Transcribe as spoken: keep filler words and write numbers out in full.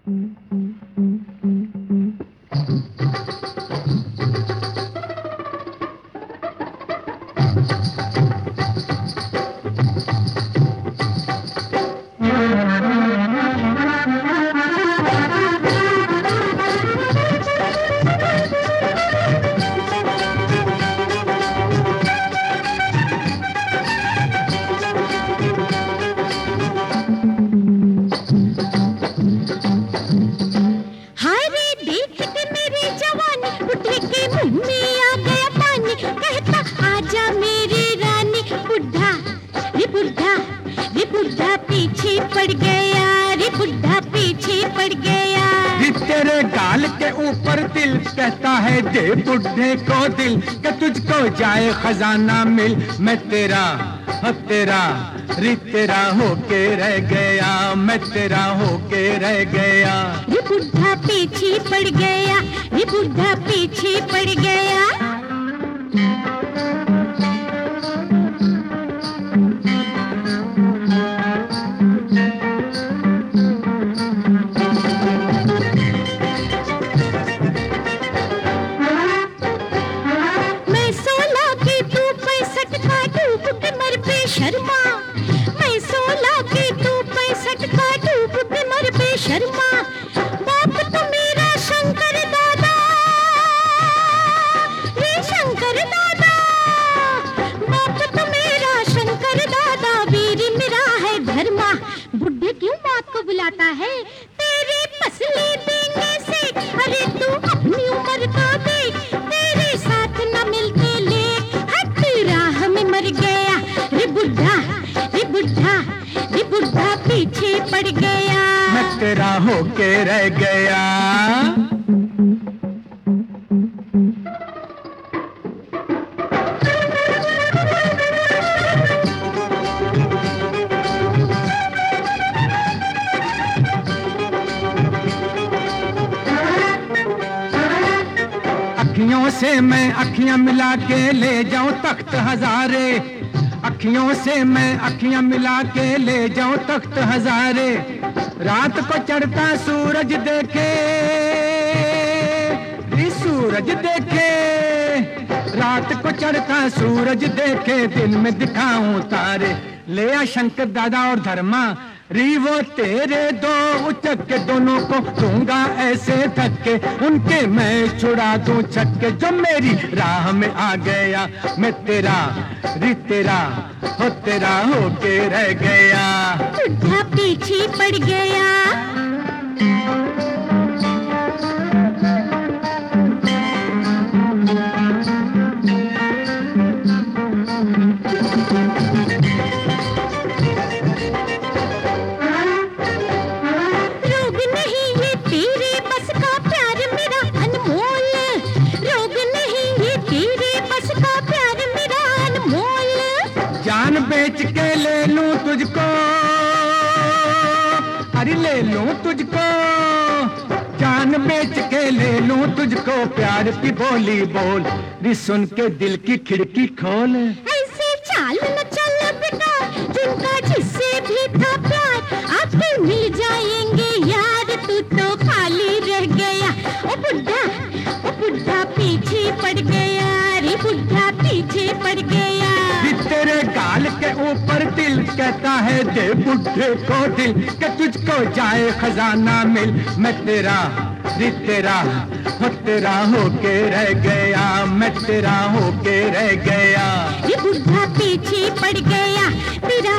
पीछे पड़ गया रे बुढ़ा, पीछे पड़ गया रे तेरे गाल के ऊपर दिल कहता है दे बुढ़े को दिल कि तुझको जाए खजाना मिल। मैं तेरा हो तेरा रे तेरा होके रह गया, मैं तेरा होके रह गया। रे बुढ़ा पीछे पड़ गया, रे बुढ़ा पीछे पड़ गया। शर्मा मैं सोलह की तू पैंसठ का डूब के मर बेशर्मा। बाप तो मेरा शंकर दादा, ये शंकर दादा, बाप तो मेरा शंकर दादा, वीर मेरा है धर्मा। बुढ़े क्यों बात को बुलाता है तेरे पसली देंगे से, अरे तू अपनी उम्र का देख, तेरे साथ न मिलते लेख, हट राह में मर गया रे बुढ़ा, रे बुढ़ा, रे बुढ़ा पीछे पड़ गया। मैं तेरा होके रह गया। अखियों से मैं अखियां मिला के ले जाऊं तख्त हजारे, अखियों से मैं अखियां मिला के ले जाऊं तख्त हजारे। रात को चढ़ता सूरज देखे रे सूरज देखे, रात को चढ़ता सूरज देखे, दिन में दिखाऊं तारे। ले आ शंकर दादा और धर्मा, री वो तेरे दो उचक के दोनों को दूंगा ऐसे धक्के, उनके मैं छुड़ा दूं छक्के। जो मेरी राह में आ गया मैं तेरा री तेरा हो तेरा होके रह गया। बुढ़ा पीछे पड़ गया। जान बेच के ले लूं तुझको, अरे ले लूं तुझको, जान बेच के ले लूं तुझको, प्यार की बोली बोल री सुन के दिल की खिड़की खोल। ऐसे चाल न चल बेटा, जिनका जिससे भी था प्यार, आपके मिल जाएंगे यार, तू तो खाली रह गया। ओ बुढ़ा, ओ बुढ़ा पीछे पड़ गया रे बुढ़ा पीछे पड़ गया। तेरे गाल के ऊपर दिल कहता है दे बुढ़े को दिल कि तुझको जाए खजाना मिल। मैं तेरा रे तेरा हो तेरा होके रह गया, मैं तेरा होके रह गया। ये बुढ़ा पीछे पड़ गया, तेरा